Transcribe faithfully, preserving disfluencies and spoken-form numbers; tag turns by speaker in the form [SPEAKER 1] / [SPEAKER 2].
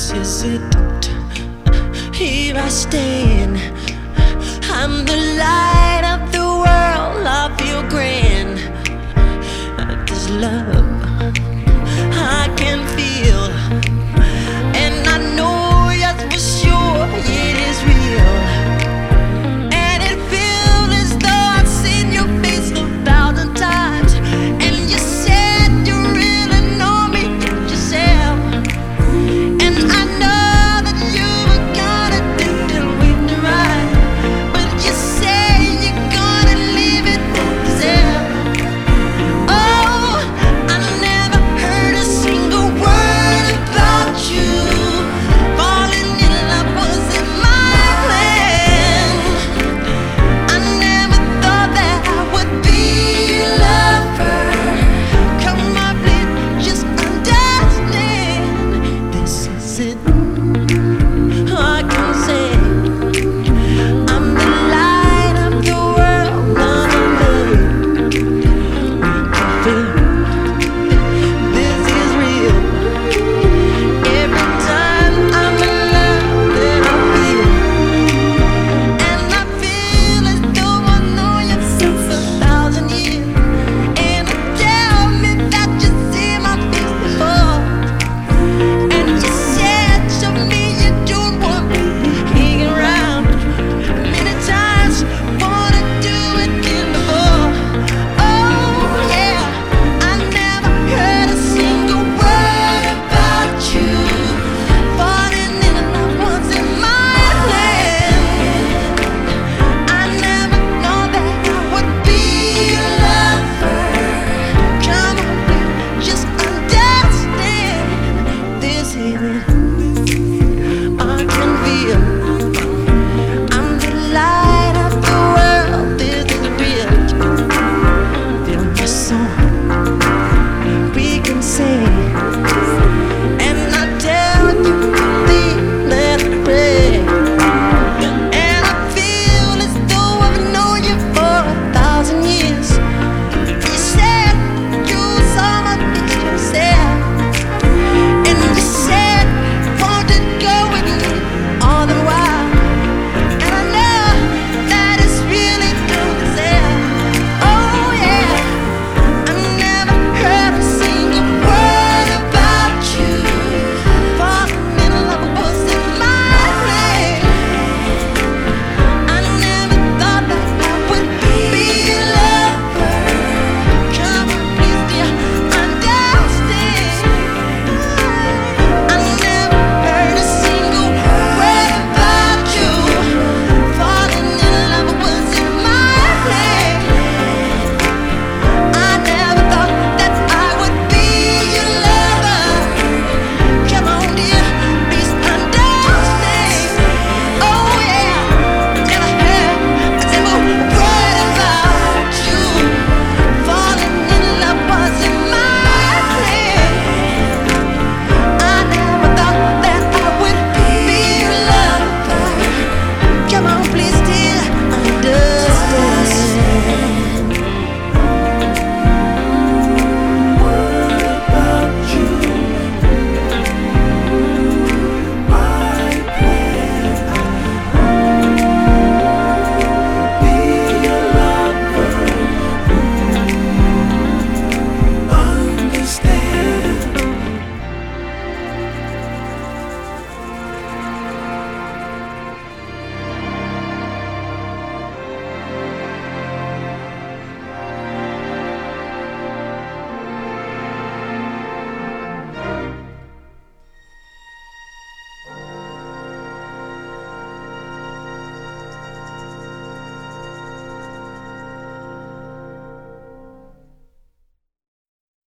[SPEAKER 1] This is it. Here I stand. I'm the light of the world. I feel grand. This love I can feel, and I know, yes, for sure it is real. And it feels as though I've seen your face a thousand times. And you said you really know me yourself. And I know that you were gonna do the with the right, but you say you're gonna leave it for yourself. Oh, I never heard a single word about you. Falling in love wasn't my plan. I never thought that I would be your lover. Come on, please, just understand. This is it. I can say I'm the light of the world. I'm in love. We can feel this is real. Every time I'm in love, then I feel, and I feel as though I know you since a thousand years. And you tell me that you see my face before, and you said to me you don't want me hanging around. Many times wanna do it again before. Oh yeah, I never heard a single word about you. Falling in love wasn't my plan. I never know that I would be your lover. Come on, just understand. This is it.